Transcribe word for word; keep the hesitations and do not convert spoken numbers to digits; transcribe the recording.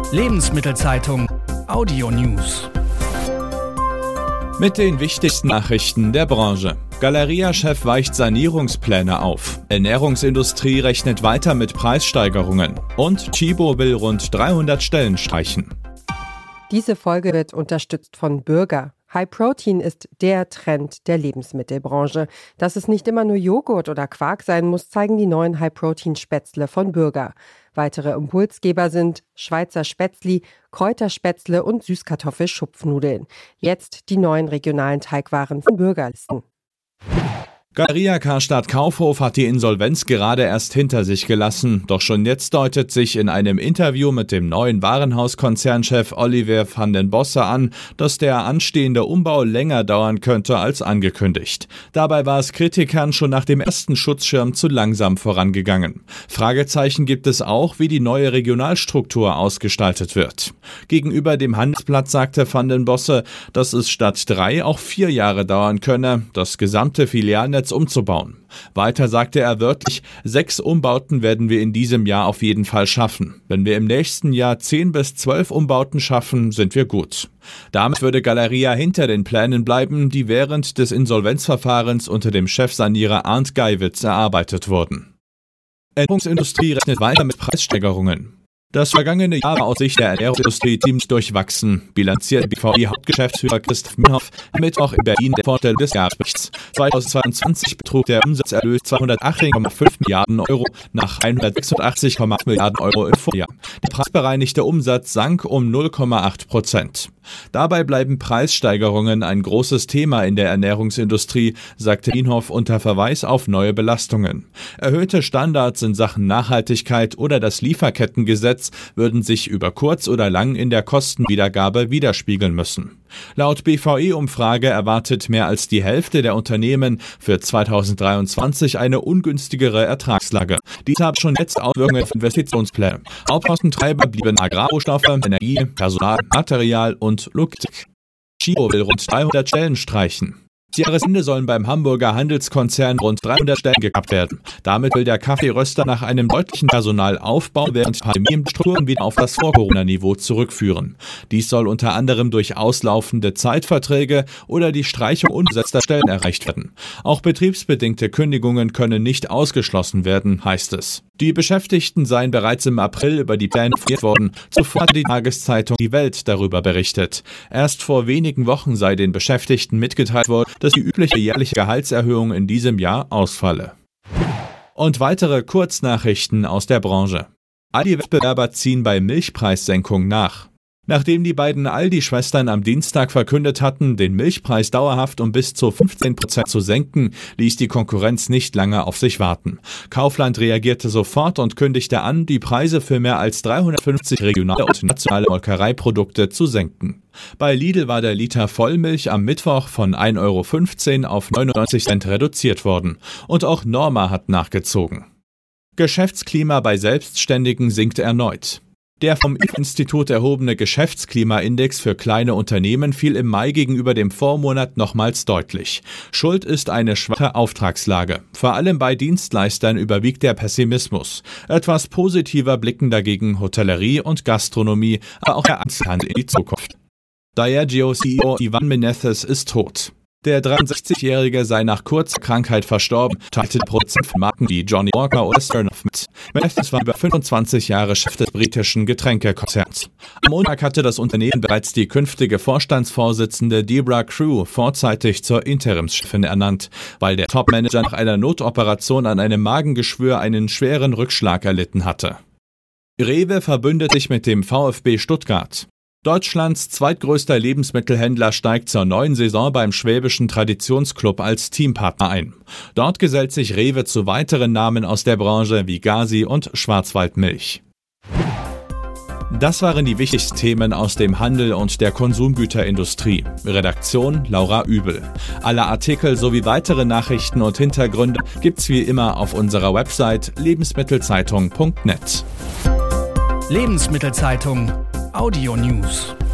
Lebensmittelzeitung Audio News. Mit den wichtigsten Nachrichten der Branche. Galeria-Chef weicht Sanierungspläne auf. Ernährungsindustrie rechnet weiter mit Preissteigerungen. Und Tchibo will rund dreihundert Stellen streichen. Diese Folge wird unterstützt von Bürger. High Protein ist der Trend der Lebensmittelbranche. Dass es nicht immer nur Joghurt oder Quark sein muss, zeigen die neuen High Protein Spätzle von Bürger. Weitere Impulsgeber sind Schweizer Spätzli, Kräuterspätzle und Süßkartoffelschupfnudeln. Jetzt die neuen regionalen Teigwaren von Bürgerlisten. Galeria Karstadt Kaufhof hat die Insolvenz gerade erst hinter sich gelassen. Doch schon jetzt deutet sich in einem Interview mit dem neuen Warenhauskonzernchef Olivier van den Bosse an, dass der anstehende Umbau länger dauern könnte als angekündigt. Dabei war es Kritikern schon nach dem ersten Schutzschirm zu langsam vorangegangen. Fragezeichen gibt es auch, wie die neue Regionalstruktur ausgestaltet wird. Gegenüber dem Handelsblatt sagte van den Bosse, dass es statt drei auch vier Jahre dauern könne, das gesamte Filialnetz umzubauen. Weiter sagte er wörtlich, sechs Umbauten werden wir in diesem Jahr auf jeden Fall schaffen. Wenn wir im nächsten Jahr zehn bis zwölf Umbauten schaffen, sind wir gut. Damit würde Galeria hinter den Plänen bleiben, die während des Insolvenzverfahrens unter dem Chefsanierer Arndt Geiwitz erarbeitet wurden. Ernährungsindustrie rechnet weiter mit Preissteigerungen. Das vergangene Jahr war aus Sicht der Ernährungsindustrie ziemlich durchwachsen, bilanziert B V I-Hauptgeschäftsführer Christoph Mühlhoff Mittwoch in Berlin der Vorteil des Jahresberichts. zweitausendzweiundzwanzig betrug der Umsatzerlös zweihundertachtzehn Komma fünf Milliarden Euro nach hundertsechsundachtzig Komma acht Milliarden Euro im Vorjahr. Der preisbereinigte Umsatz sank um null Komma acht Prozent. Dabei bleiben Preissteigerungen ein großes Thema in der Ernährungsindustrie, sagte Mühlhoff unter Verweis auf neue Belastungen. Erhöhte Standards in Sachen Nachhaltigkeit oder das Lieferkettengesetz würden sich über kurz oder lang in der Kostenwiedergabe widerspiegeln müssen. Laut B V I-Umfrage erwartet mehr als die Hälfte der Unternehmen für zweitausenddreiundzwanzig eine ungünstigere Ertragslage. Dies hat schon jetzt Auswirkungen auf Investitionspläne. Hauptkostentreiber blieben Agrarrohstoffe, Energie, Personal, Material und Logistik. Tchibo will rund dreihundert Stellen streichen. Zum Jahresende sollen beim Hamburger Handelskonzern rund dreihundert Stellen gekappt werden. Damit will der Kaffeeröster nach einem deutlichen Personalaufbau während Pandemiestrukturen wieder auf das Vor-Corona-Niveau zurückführen. Dies soll unter anderem durch auslaufende Zeitverträge oder die Streichung unbesetzter Stellen erreicht werden. Auch betriebsbedingte Kündigungen können nicht ausgeschlossen werden, heißt es. Die Beschäftigten seien bereits im April über die Pläne informiert worden. Zuvor hatte die Tageszeitung Die Welt darüber berichtet. Erst vor wenigen Wochen sei den Beschäftigten mitgeteilt worden, dass die übliche jährliche Gehaltserhöhung in diesem Jahr ausfalle. Und weitere Kurznachrichten aus der Branche. Aldi-Wettbewerber ziehen bei Milchpreissenkung nach. Nachdem die beiden Aldi-Schwestern am Dienstag verkündet hatten, den Milchpreis dauerhaft um bis zu fünfzehn Prozent zu senken, ließ die Konkurrenz nicht lange auf sich warten. Kaufland reagierte sofort und kündigte an, die Preise für mehr als dreihundertfünfzig regionale und nationale Molkereiprodukte zu senken. Bei Lidl war der Liter Vollmilch am Mittwoch von ein Euro fünfzehn auf neunundneunzig Cent reduziert worden. Und auch Norma hat nachgezogen. Geschäftsklima bei Selbstständigen sinkt erneut. Der vom I F O-Institut erhobene Geschäftsklimaindex für kleine Unternehmen fiel im Mai gegenüber dem Vormonat nochmals deutlich. Schuld ist eine schwache Auftragslage. Vor allem bei Dienstleistern überwiegt der Pessimismus. Etwas positiver blicken dagegen Hotellerie und Gastronomie, aber auch der Einzelhandel in die Zukunft. Diageo-C E O Ivan Menezes ist tot. Der dreiundsechzigjährige sei nach kurzer Krankheit verstorben, teilte der Produzent von Marken wie Johnnie Walker oder Smirnoff mit. Menezes war über fünfundzwanzig Jahre Chef des britischen Getränkekonzerns. Am Montag hatte das Unternehmen bereits die künftige Vorstandsvorsitzende Debra Crew vorzeitig zur Interimschefin ernannt, weil der Topmanager nach einer Notoperation an einem Magengeschwür einen schweren Rückschlag erlitten hatte. Rewe verbündet sich mit dem VfB Stuttgart. Deutschlands zweitgrößter Lebensmittelhändler steigt zur neuen Saison beim Schwäbischen Traditionsclub als Teampartner ein. Dort gesellt sich Rewe zu weiteren Namen aus der Branche wie Gazi und Schwarzwaldmilch. Das waren die wichtigsten Themen aus dem Handel und der Konsumgüterindustrie. Redaktion Laura Übel. Alle Artikel sowie weitere Nachrichten und Hintergründe gibt's wie immer auf unserer Website lebensmittelzeitung punkt net. Lebensmittelzeitung Audio News.